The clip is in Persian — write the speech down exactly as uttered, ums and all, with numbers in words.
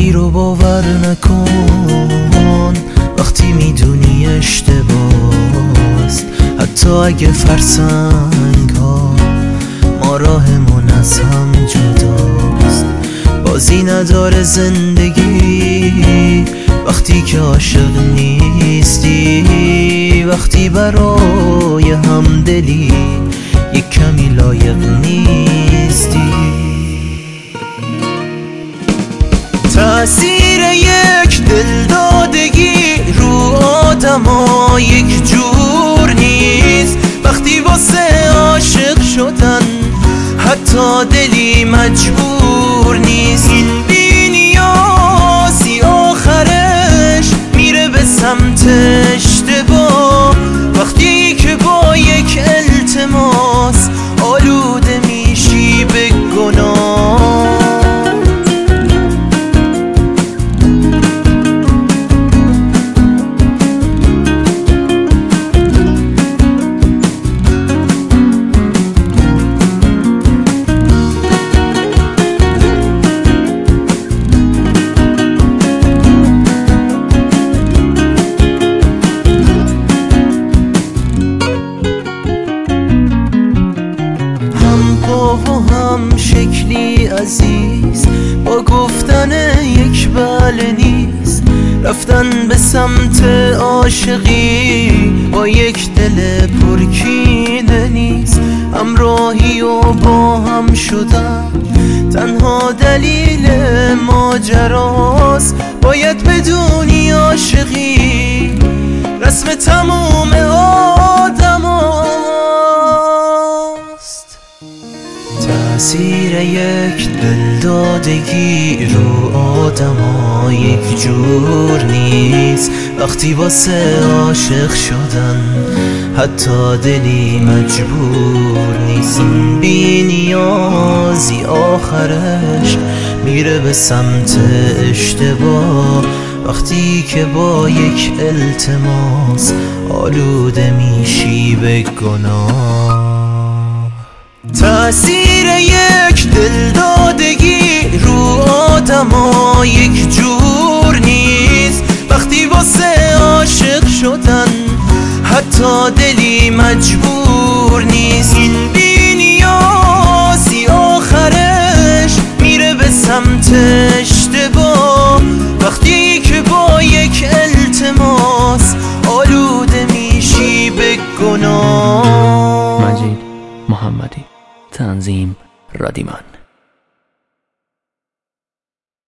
وقتی رو باور نکن، وقتی میدونی اشتباست، حتی اگه فرسنگ ها ما راهمون از هم جداست. بازی نداره زندگی وقتی که عاشق نیستی، وقتی برای همدلی یک کمی لایق نیستی. تأثیر یک دلدادگی رو آدما یک جور نیست، وقتی واسه عاشق شدن حتی دلی مجبور نیست. این بی نیازی آخرش میره به سمت اشتباه، وقتی که با یک التماس آلوده میشی به گناه. و هم شکلی عزیز با گفتن یک بله نیست، رفتن به سمت عاشقی با یک دل پرکینه نیست. همراهی و با هم شدن تنها دلیل ماجراست، باید بدونی عاشقی رسم تموم آدم هاست. تأثیر یک دلدادگی رو آدما یک جور نیست، وقتی واسه عاشق شدن حتی دلی مجبور نیست. این بی نیازی آخرش میره به سمت اشتباه، وقتی که با یک التماس آلوده میشی به گناه. تأثیر یک دلدادگی رو آدما یک جور نیست، وقتی واسه عاشق شدن حتی دلی مجبور نیست. این بی نیازی آخرش میره به سمت اشتباه، وقتی که با یک التماس آلوده میشی به گناه. مجید محمدی، تنظیم رادیمان.